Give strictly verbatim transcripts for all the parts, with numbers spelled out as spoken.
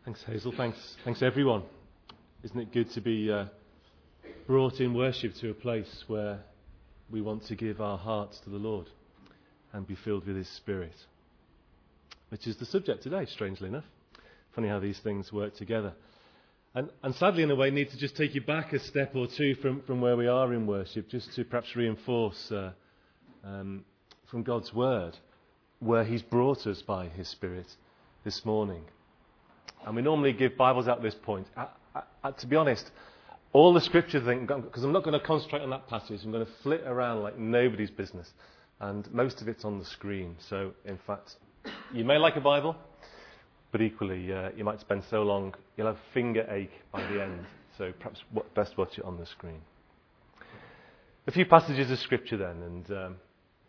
Thanks, Hazel. Thanks, thanks everyone. Isn't it good to be uh, brought in worship to a place where we want to give our hearts to the Lord and be filled with His Spirit, which is the subject today, strangely enough. Funny how these things work together. And, and sadly, in a way, need to just take you back a step or two from, from where we are in worship, just to perhaps reinforce uh, um, from God's Word where He's brought us by His Spirit this morning. And we normally give Bibles at this point. I, I, I, to be honest, all the scripture thing, because I'm not going to concentrate on that passage, I'm going to flit around like nobody's business. And most of it's on the screen. So, in fact, you may like a Bible, but equally, uh, you might spend so long, you'll have finger ache by the end. So perhaps best watch it on the screen. A few passages of scripture then, and um, I'm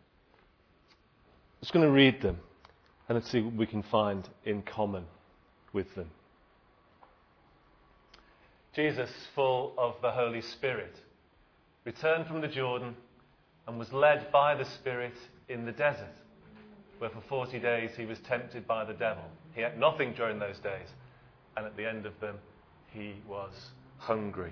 just going to read them, and let's see what we can find in common with them. Jesus, full of the Holy Spirit, returned from the Jordan and was led by the Spirit in the desert, where for forty days he was tempted by the devil. He ate nothing during those days, and at the end of them he was hungry.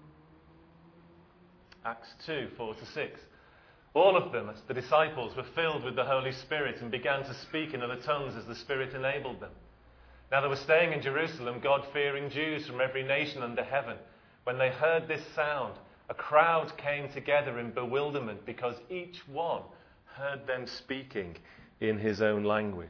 Acts two, four to six. All of them, the disciples, were filled with the Holy Spirit and began to speak in other tongues as the Spirit enabled them. Now they were staying in Jerusalem, God-fearing Jews from every nation under heaven. When they heard this sound, a crowd came together in bewilderment because each one heard them speaking in his own language.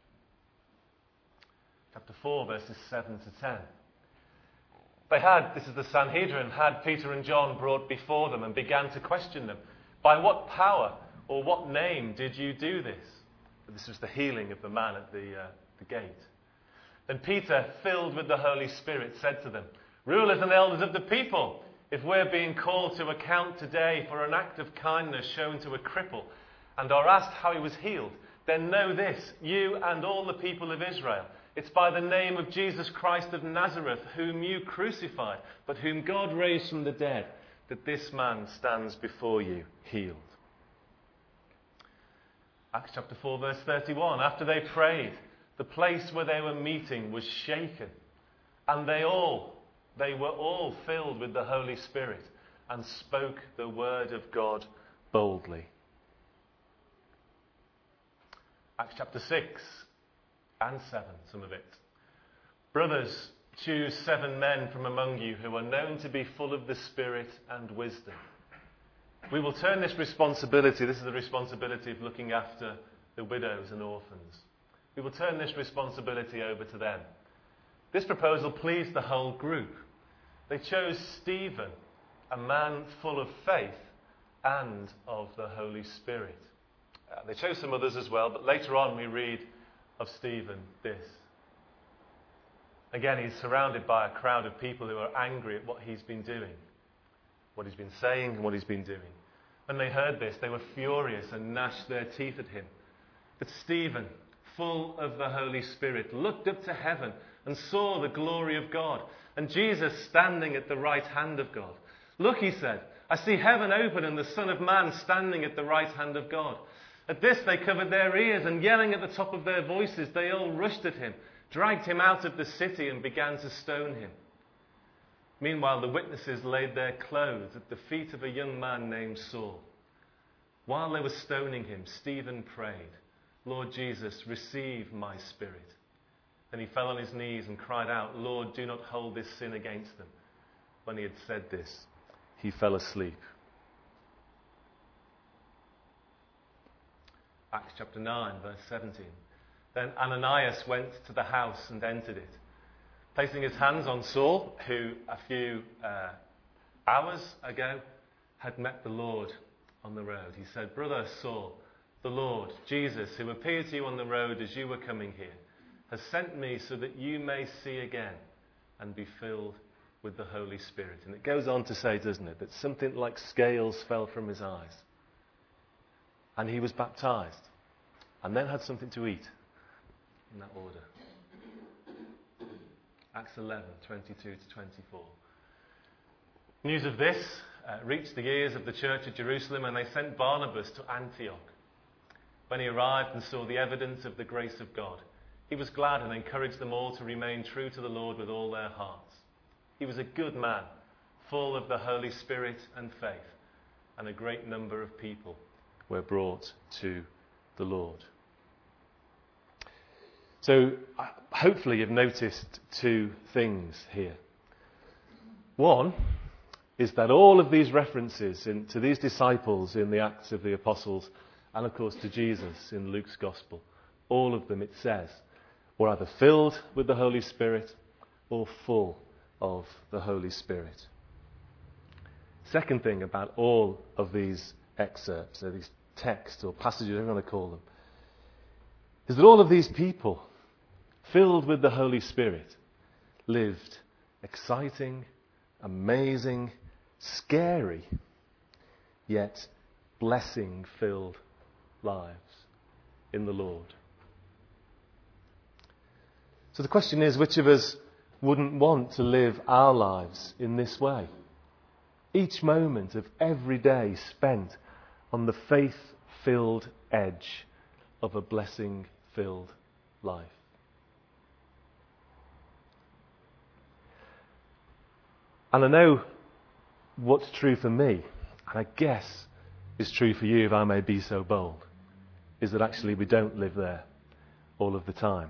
Chapter four, verses seven to ten. They had, this is the Sanhedrin, had Peter and John brought before them and began to question them. By what power or what name did you do this? But this was the healing of the man at the, uh, the gate. Then Peter, filled with the Holy Spirit, said to them, Rulers and elders of the people, if we're being called to account today for an act of kindness shown to a cripple and are asked how he was healed, then know this, you and all the people of Israel. It's by the name of Jesus Christ of Nazareth, whom you crucified, but whom God raised from the dead, that this man stands before you healed. Acts chapter four, verse thirty-one. After they prayed, the place where they were meeting was shaken, and they all, they were all filled with the Holy Spirit and spoke the word of God boldly. Acts chapter six and seven, some of it. Brothers, choose seven men from among you who are known to be full of the Spirit and wisdom. We will turn this responsibility, this is the responsibility of looking after the widows and orphans. We will turn this responsibility over to them. This proposal pleased the whole group. They chose Stephen, a man full of faith and of the Holy Spirit. Uh, they chose some others as well, but later on we read of Stephen this. Again, he's surrounded by a crowd of people who are angry at what he's been doing, what he's been saying and what he's been doing. When they heard this, they were furious and gnashed their teeth at him. But Stephen, full of the Holy Spirit, looked up to heaven and saw the glory of God, and Jesus standing at the right hand of God. Look, he said, I see heaven open and the Son of Man standing at the right hand of God. At this they covered their ears, and yelling at the top of their voices, they all rushed at him, dragged him out of the city and began to stone him. Meanwhile, the witnesses laid their clothes at the feet of a young man named Saul. While they were stoning him, Stephen prayed, Lord Jesus, receive my spirit. Then he fell on his knees and cried out, Lord, do not hold this sin against them. When he had said this, he fell asleep. Acts chapter nine, verse seventeen. Then Ananias went to the house and entered it. Placing his hands on Saul, who a few uh, hours ago had met the Lord on the road, he said, Brother Saul, the Lord, Jesus, who appeared to you on the road as you were coming here, has sent me so that you may see again and be filled with the Holy Spirit. And it goes on to say, doesn't it, that something like scales fell from his eyes. And he was baptized and then had something to eat in that order. Acts eleven, twenty-two to twenty-four. News of this uh, reached the ears of the church at Jerusalem, and they sent Barnabas to Antioch. When he arrived and saw the evidence of the grace of God, He was glad and encouraged them all to remain true to the Lord with all their hearts. He was a good man, full of the Holy Spirit and faith, and a great number of people were brought to the Lord. So hopefully you've noticed two things here. One is that all of these references in, to these disciples in the Acts of the Apostles, and of course to Jesus in Luke's Gospel, all of them, it says, were either filled with the Holy Spirit or full of the Holy Spirit. Second thing about all of these excerpts, or these texts or passages, whatever you want to call them, is that all of these people, filled with the Holy Spirit, lived exciting, amazing, scary, yet blessing-filled lives in the Lord. So the question is, which of us wouldn't want to live our lives in this way? Each moment of every day spent on the faith-filled edge of a blessing-filled life. And I know what's true for me, and I guess is true for you if I may be so bold, is that actually we don't live there all of the time.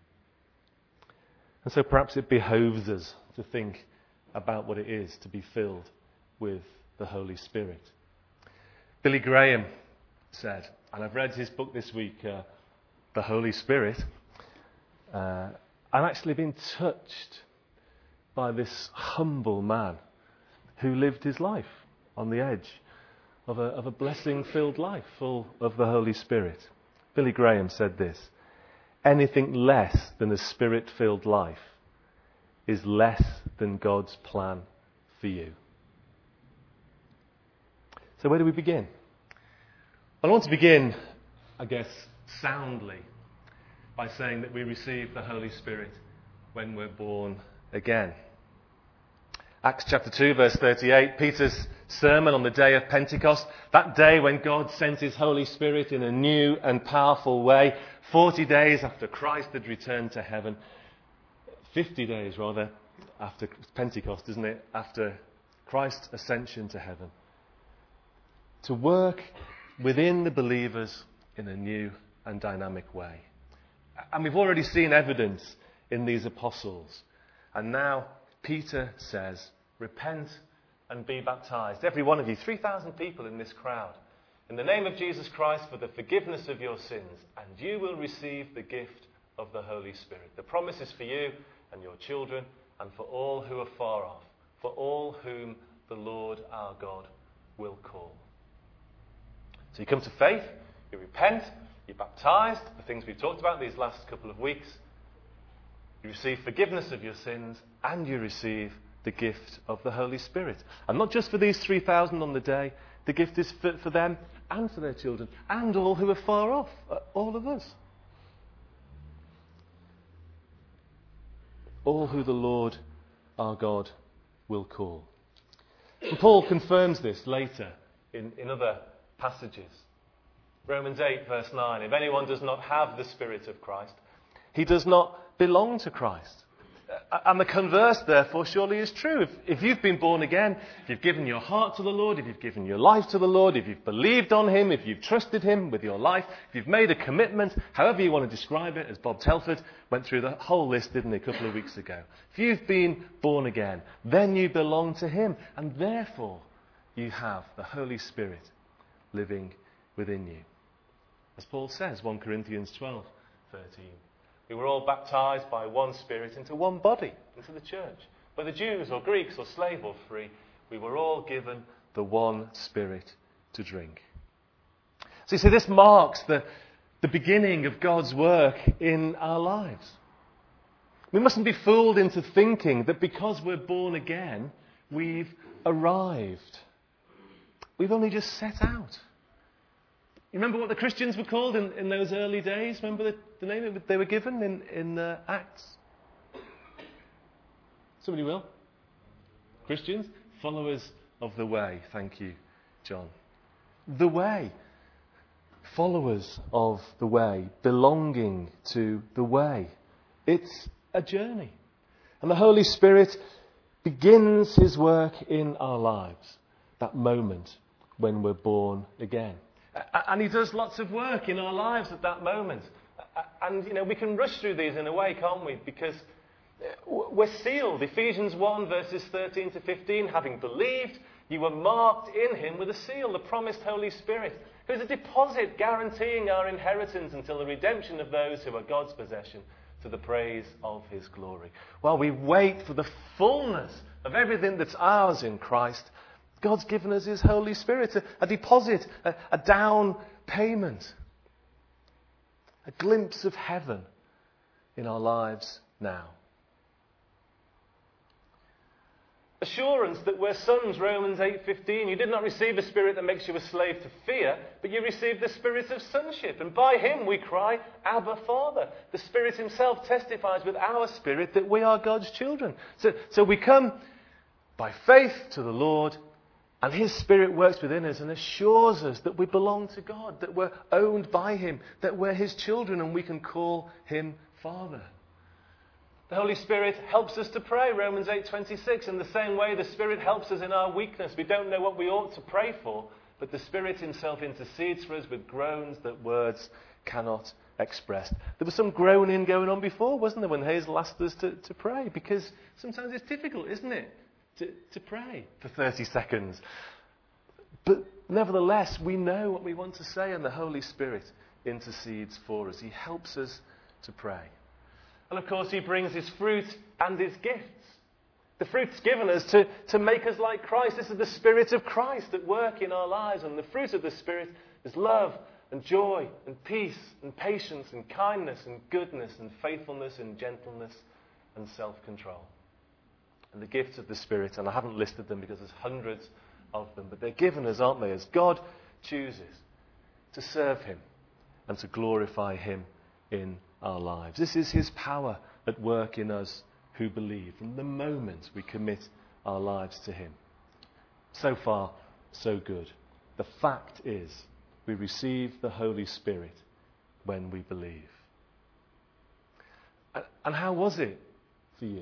And so perhaps it behoves us to think about what it is to be filled with the Holy Spirit. Billy Graham said, and I've read his book this week, uh, The Holy Spirit, uh, I've actually been touched by this humble man who lived his life on the edge of a, of a blessing-filled life, full of the Holy Spirit. Billy Graham said this: anything less than a Spirit-filled life is less than God's plan for you. So where do we begin? I want to begin, I guess, soundly by saying that we receive the Holy Spirit when we're born again. Acts chapter two, verse thirty-eight, Peter's sermon on the day of Pentecost, that day when God sent his Holy Spirit in a new and powerful way, forty days after Christ had returned to heaven, fifty days rather after Pentecost, isn't it? After Christ's ascension to heaven, to work within the believers in a new and dynamic way. And we've already seen evidence in these apostles. And now Peter says, repent and be baptized, every one of you, three thousand people in this crowd, in the name of Jesus Christ for the forgiveness of your sins, and you will receive the gift of the Holy Spirit. The promise is for you and your children and for all who are far off, for all whom the Lord our God will call. So you come to faith, you repent, you're baptized, the things we've talked about these last couple of weeks. You receive forgiveness of your sins, and you receive the gift of the Holy Spirit. And not just for these three thousand on the day, the gift is for, for them and for their children, and all who are far off, all of us. All who the Lord our God will call. And Paul confirms this later in, in other passages. Romans eight, verse nine, if anyone does not have the Spirit of Christ, he does not belong to Christ. And the converse, therefore, surely is true. If, if you've been born again, if you've given your heart to the Lord, if you've given your life to the Lord, if you've believed on him, if you've trusted him with your life, if you've made a commitment, however you want to describe it, as Bob Telford went through the whole list, didn't he, a couple of weeks ago. If you've been born again, then you belong to him, and therefore you have the Holy Spirit living within you. As Paul says, First Corinthians twelve, thirteen. We were all baptized by one Spirit into one body, into the church. Whether Jews or Greeks or slave or free, we were all given the one Spirit to drink. So you see, this marks the, the beginning of God's work in our lives. We mustn't be fooled into thinking that because we're born again, we've arrived. We've only just set out. You remember what the Christians were called in, in those early days? Remember the, the name they were given in, in uh, Acts? Somebody will? Christians? Followers of the way. Thank you, John. The way. followers of the way, belonging to the way. It's a journey. And the Holy Spirit begins his work in our lives, that moment when we're born again. And he does lots of work in our lives at that moment. And, you know, we can rush through these in a way, can't we? Because we're sealed. Ephesians one, verses thirteen to fifteen, having believed, you were marked in him with a seal, the promised Holy Spirit, who is a deposit guaranteeing our inheritance until the redemption of those who are God's possession, to the praise of his glory. While we wait for the fullness of everything that's ours in Christ, God's given us his Holy Spirit, a, a deposit, a, a down payment, a glimpse of heaven in our lives now. Assurance that we're sons, Romans eight fifteen. You did not receive a spirit that makes you a slave to fear, but you received the spirit of sonship. And by him we cry, Abba, Father. The Spirit himself testifies with our spirit that we are God's children. So, so we come by faith to the Lord, and his Spirit works within us and assures us that we belong to God, that we're owned by him, that we're his children, and we can call him Father. The Holy Spirit helps us to pray, Romans eight twenty-six. In the same way, the Spirit helps us in our weakness. We don't know what we ought to pray for, but the Spirit himself intercedes for us with groans that words cannot express. There was some groaning going on before, wasn't there, when Hazel asked us to, to pray? Because sometimes it's difficult, isn't it, to, to pray for thirty seconds. But nevertheless, we know what we want to say, and the Holy Spirit intercedes for us. He helps us to pray. And of course, he brings his fruit and his gifts. The fruit's given us to, to make us like Christ. This is the Spirit of Christ at work in our lives. And the fruit of the Spirit is love and joy and peace and patience and kindness and goodness and faithfulness and gentleness and self-control. And the gifts of the Spirit, and I haven't listed them because there's hundreds of them, but they're given us, aren't they, as God chooses to serve him and to glorify him in our lives. This is his power at work in us who believe from the moment we commit our lives to him. So far, so good. The fact is, we receive the Holy Spirit when we believe. And, and how was it for you?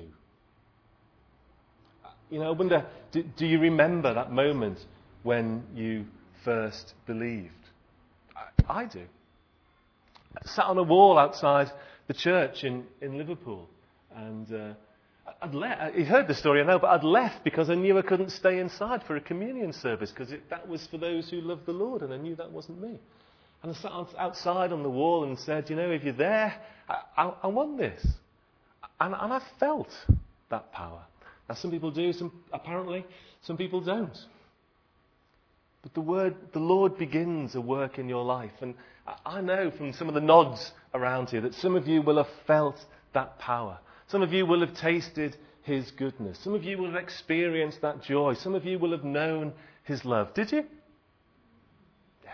You know, I wonder, do, do you remember that moment when you first believed? I, I do. I sat on a wall outside the church in, in Liverpool, and uh, I'd left. You heard the story, I know, but I'd left because I knew I couldn't stay inside for a communion service because that was for those who love the Lord, and I knew that wasn't me. And I sat outside on the wall and said, you know, if you're there, I, I, I want this. And, and I felt that power. Now, some people do, some apparently, some people don't. But the word, the Lord begins a work in your life. And I know from some of the nods around here that some of you will have felt that power. Some of you will have tasted his goodness. Some of you will have experienced that joy. Some of you will have known his love. Did you? Yeah.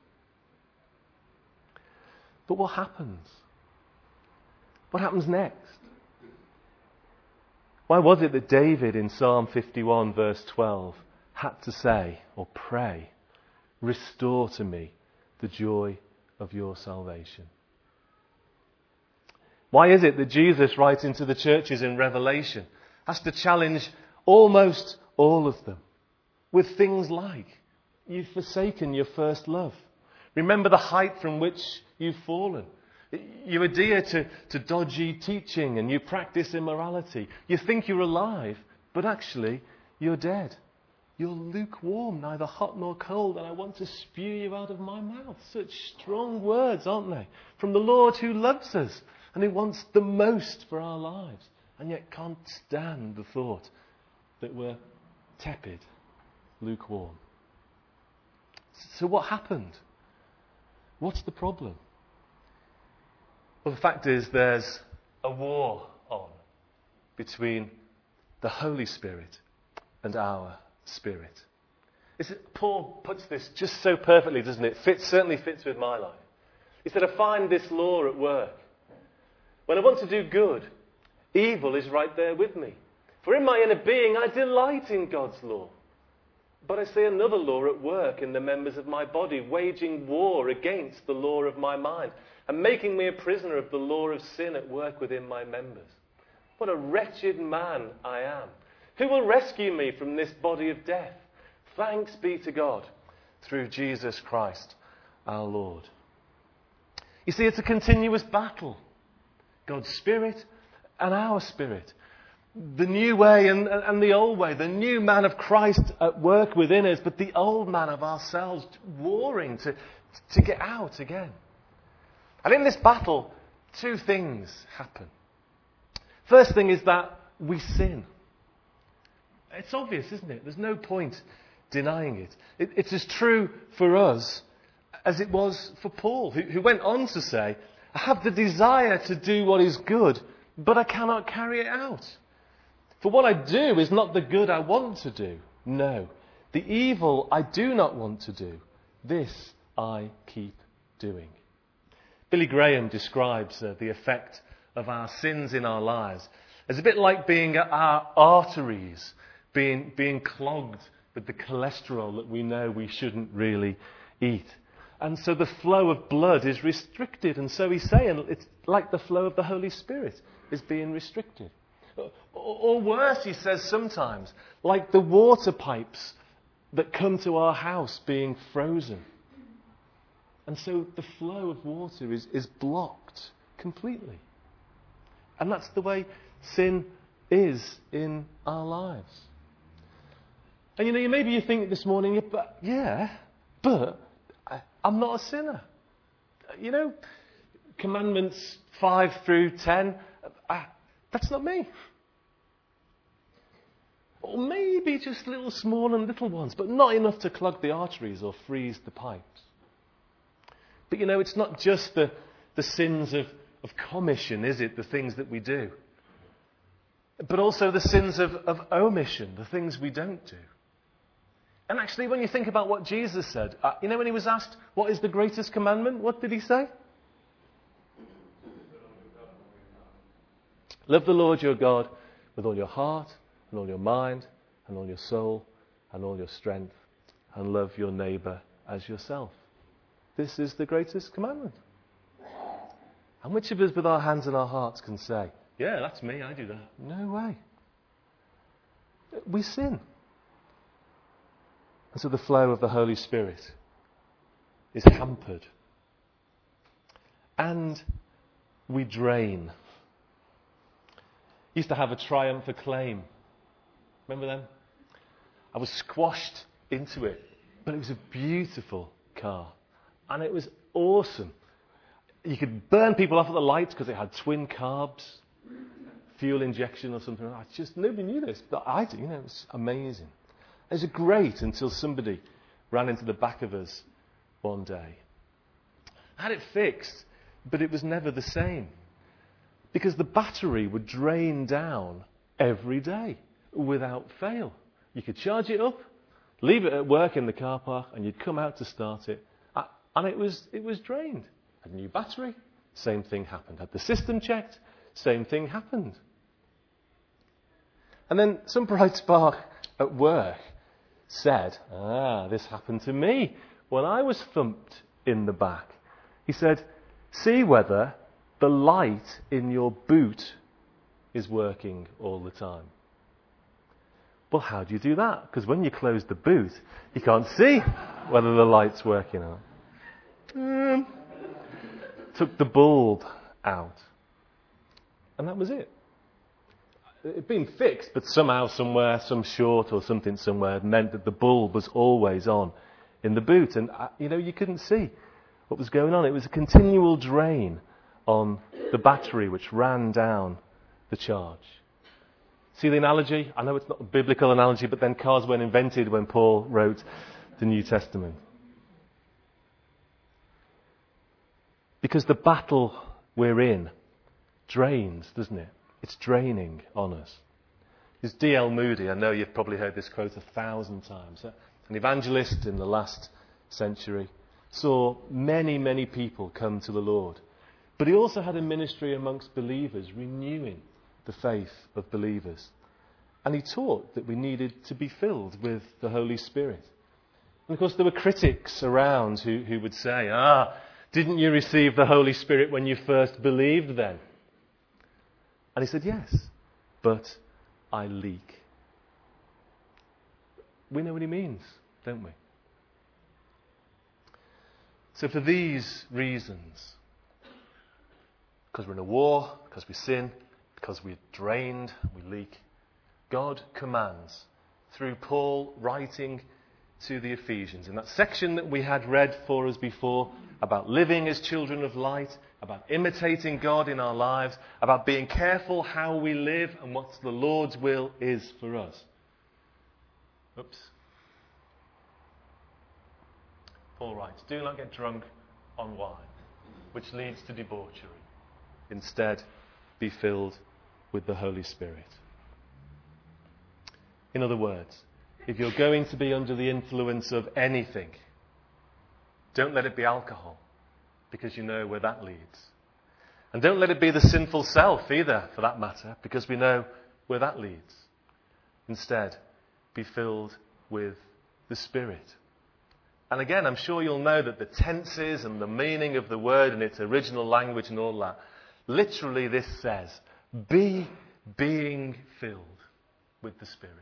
But what happens? What happens next? Why was it that David in Psalm fifty-one verse twelve had to say or pray, restore to me the joy of your salvation? Why is it that Jesus, writing to the churches in Revelation, has to challenge almost all of them with things like, you've forsaken your first love. Remember the height from which you've fallen. You adhere to, to dodgy teaching and you practice immorality. You think you're alive, but actually you're dead. You're lukewarm, neither hot nor cold, and I want to spew you out of my mouth. Such strong words, aren't they? From the Lord who loves us and who wants the most for our lives, and yet can't stand the thought that we're tepid, lukewarm. So what happened? What's the problem? Well, the fact is there's a war on between the Holy Spirit and our spirit. It's, Paul puts this just so perfectly, doesn't it? It fits, certainly fits with my life. He said, I find this law at work. When I want to do good, evil is right there with me. For in my inner being, I delight in God's law. But I see another law at work in the members of my body, waging war against the law of my mind, and making me a prisoner of the law of sin at work within my members. What a wretched man I am. Who will rescue me from this body of death? Thanks be to God through Jesus Christ our Lord. You see, it's a continuous battle. God's Spirit and our spirit. The new way and, and the old way. The new man of Christ at work within us, but the old man of ourselves warring to, to get out again. And in this battle, two things happen. First thing is that we sin. It's obvious, isn't it? There's no point denying it. it it's as true for us as it was for Paul, who, who went on to say, I have the desire to do what is good, but I cannot carry it out. For what I do is not the good I want to do. No, the evil I do not want to do, this I keep doing. Billy Graham describes uh, the effect of our sins in our lives as a bit like being our arteries being, being clogged with the cholesterol that we know we shouldn't really eat. And so the flow of blood is restricted. And so he's saying it's like the flow of the Holy Spirit is being restricted. Or worse, he says sometimes, like the water pipes that come to our house being frozen. And so the flow of water is, is blocked completely. And that's the way sin is in our lives. And you know, maybe you think this morning, but yeah, but I'm not a sinner. You know, commandments five through ten, I, that's not me. Or maybe just little small and little ones, but not enough to clog the arteries or freeze the pipes. But you know, it's not just the, the sins of, of commission, is it? The things that we do. But also the sins of, of omission, the things we don't do. And actually, when you think about what Jesus said, uh, you know, when he was asked, what is the greatest commandment? What did he say? Love the Lord your God with all your heart and all your mind and all your soul and all your strength, and love your neighbour as yourself. This is the greatest commandment. And which of us with our hands and our hearts can say, yeah, that's me, I do that? No way. We sin. And so the flow of the Holy Spirit is hampered. And we drain. Used to have a Triumph Acclaim. Remember them? I was squashed into it. But it was a beautiful car. And it was awesome. You could burn people off at the lights because it had twin carbs, fuel injection or something. I just, nobody knew this, but I did. You know, it was amazing. It was great until somebody ran into the back of us one day. I had it fixed, but it was never the same. Because the battery would drain down every day without fail. You could charge it up, leave it at work in the car park, and you'd come out to start it. And it was it was drained. Had a new battery, same thing happened. Had the system checked, same thing happened. And then some bright spark at work said, ah, this happened to me when I was thumped in the back. He said, see whether the light in your boot is working all the time. Well, how do you do that? Because when you close the boot, you can't see whether the light's working or not. Um, took the bulb out. And that was it. It had been fixed, but somehow, somewhere, some short or something somewhere meant that the bulb was always on in the boot. And, uh, you know, you couldn't see what was going on. It was a continual drain on the battery which ran down the charge. See the analogy? I know it's not a biblical analogy, but then cars weren't invented when Paul wrote the New Testament. Because the battle we're in drains, doesn't it? It's draining on us. It's D L Moody. I know you've probably heard this quote a thousand times. An evangelist in the last century saw many, many people come to the Lord. But he also had a ministry amongst believers, renewing the faith of believers. And he taught that we needed to be filled with the Holy Spirit. And of course there were critics around who, who would say, ah, didn't you receive the Holy Spirit when you first believed then? And he said, yes, but I leak. We know what he means, don't we? So for these reasons, because we're in a war, because we sin, because we're drained, we leak, God commands, through Paul writing to the Ephesians, in that section that we had read for us before, about living as children of light, about imitating God in our lives, about being careful how we live and what the Lord's will is for us. Oops. Paul writes, do not get drunk on wine, which leads to debauchery. Instead, be filled with the Holy Spirit. In other words, if you're going to be under the influence of anything, don't let it be alcohol, because you know where that leads. And don't let it be the sinful self either, for that matter, because we know where that leads. Instead, be filled with the Spirit. And again, I'm sure you'll know that the tenses and the meaning of the word in its original language and all that, literally this says, be being filled with the Spirit.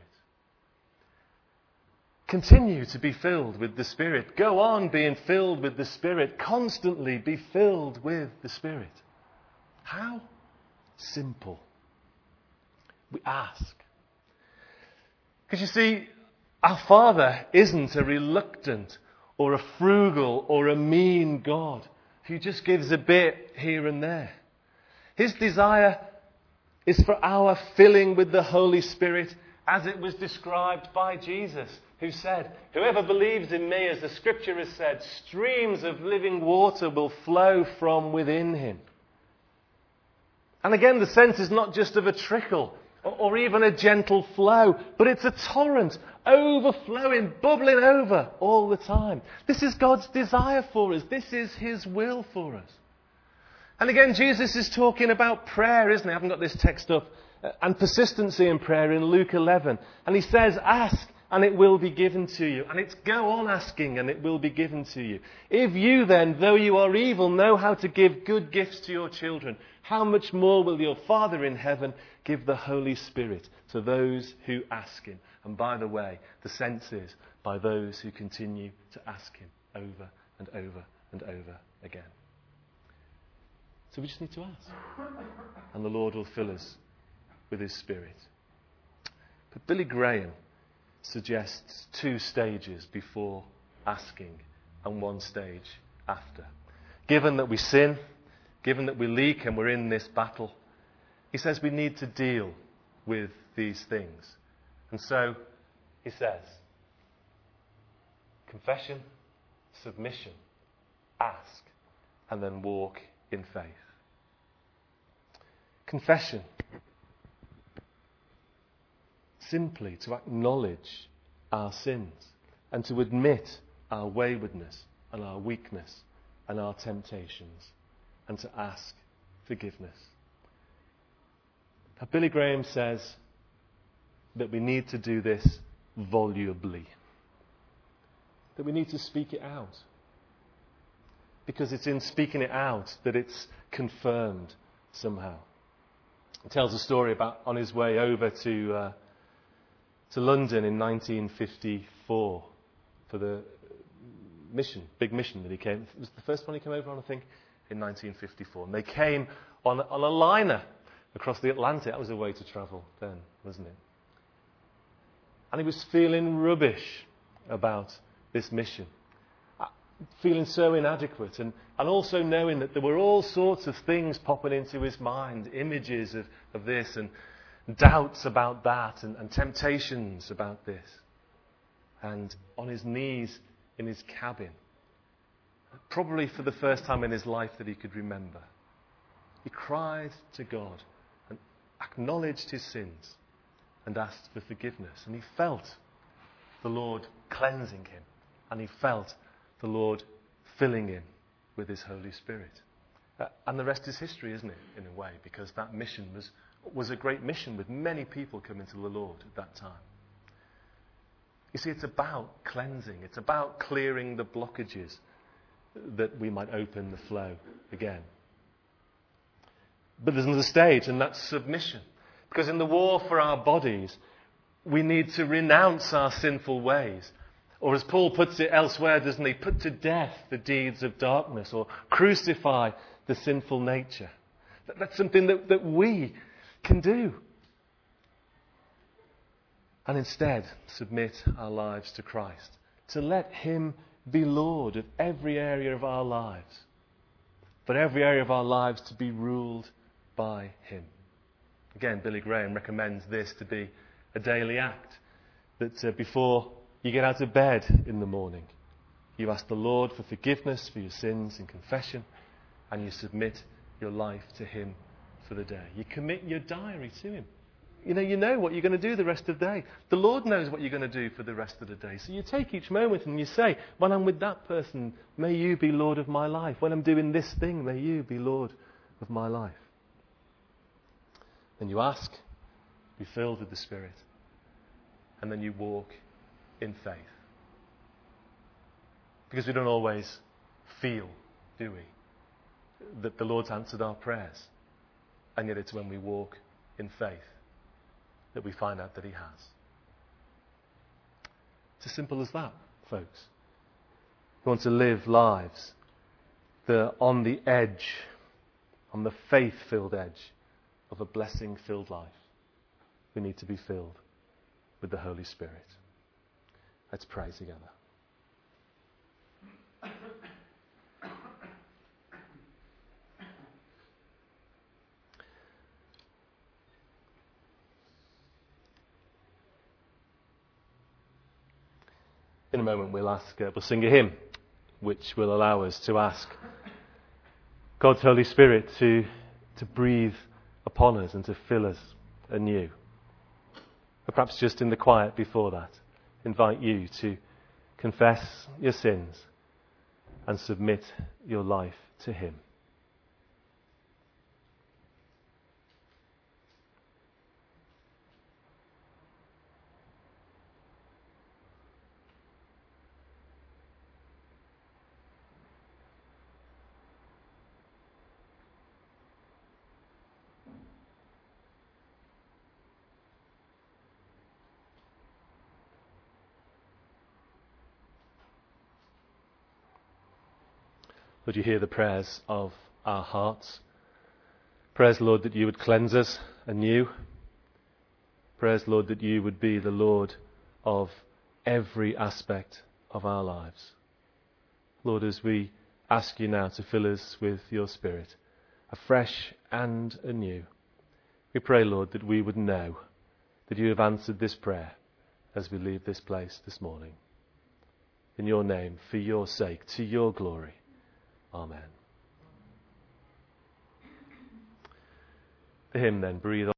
Continue to be filled with the Spirit. Go on being filled with the Spirit. Constantly be filled with the Spirit. How? Simple. We ask. Because you see, our Father isn't a reluctant or a frugal or a mean God who just gives a bit here and there. His desire is for our filling with the Holy Spirit as it was described by Jesus, who said, whoever believes in me, as the scripture has said, streams of living water will flow from within him. And again, the sense is not just of a trickle or, or even a gentle flow, but it's a torrent, overflowing, bubbling over all the time. This is God's desire for us. This is his will for us. And again, Jesus is talking about prayer, isn't he? I haven't got this text up. And persistency in prayer in Luke eleven. And he says, ask and it will be given to you. And it's go on asking and it will be given to you. If you then, though you are evil, know how to give good gifts to your children, how much more will your Father in heaven give the Holy Spirit to those who ask him? And by the way, the sense is by those who continue to ask him over and over and over again. So we just need to ask. And the Lord will fill us with his Spirit. But Billy Graham suggests two stages before asking and one stage after. Given that we sin, given that we leak and we're in this battle, he says we need to deal with these things. And so he says, confession, submission, ask, and then walk in faith. Confession. Simply to acknowledge our sins and to admit our waywardness and our weakness and our temptations and to ask forgiveness. Now, Billy Graham says that we need to do this volubly, that we need to speak it out, because it's in speaking it out that it's confirmed somehow. He tells a story about on his way over to uh, to London in nineteen fifty-four for the mission, big mission that he came. It was the first one he came over on, I think, in nineteen fifty-four. And they came on, on a liner across the Atlantic. That was a way to travel then, wasn't it? And he was feeling rubbish about this mission. Feeling so inadequate, and, and also knowing that there were all sorts of things popping into his mind, images of, of this, and doubts about that, and, and temptations about this. And on his knees in his cabin, probably for the first time in his life that he could remember, he cried to God and acknowledged his sins and asked for forgiveness. And he felt the Lord cleansing him, and he felt the Lord filling him with his Holy Spirit. Uh, and the rest is history, isn't it, in a way, because that mission was, was a great mission with many people coming to the Lord at that time. You see, it's about cleansing. It's about clearing the blockages that we might open the flow again. But there's another stage, and that's submission. Because in the war for our bodies, we need to renounce our sinful ways. Or as Paul puts it elsewhere, doesn't he? Put to death the deeds of darkness, or crucify the sinful nature. That's something that, that we can do. And instead, submit our lives to Christ. To let him be Lord of every area of our lives. For every area of our lives to be ruled by him. Again, Billy Graham recommends this to be a daily act. That uh, before you get out of bed in the morning, you ask the Lord for forgiveness for your sins in confession, and you submit your life to him for the day. You commit your diary to him. You know, you know what you're going to do the rest of the day. The Lord knows what you're going to do for the rest of the day. So you take each moment and you say, when I'm with that person, may you be Lord of my life. When I'm doing this thing, may you be Lord of my life. Then you ask, be filled with the Spirit, and then you walk in faith. Because we don't always feel, do we, that the Lord's answered our prayers. And yet it's when we walk in faith that we find out that he has. It's as simple as that, folks. We want to live lives that are on the edge, on the faith-filled edge of a blessing-filled life. We need to be filled with the Holy Spirit. Let's pray together. In a moment we'll ask, uh, we'll sing a hymn which will allow us to ask God's Holy Spirit to, to breathe upon us and to fill us anew. Or perhaps just in the quiet before that, invite you to confess your sins and submit your life to him. Lord, you hear the prayers of our hearts. Prayers, Lord, that you would cleanse us anew. Prayers, Lord, that you would be the Lord of every aspect of our lives. Lord, as we ask you now to fill us with your Spirit, afresh and anew, we pray, Lord, that we would know that you have answered this prayer as we leave this place this morning. In your name, for your sake, to your glory. Amen. The hymn then, breathe on.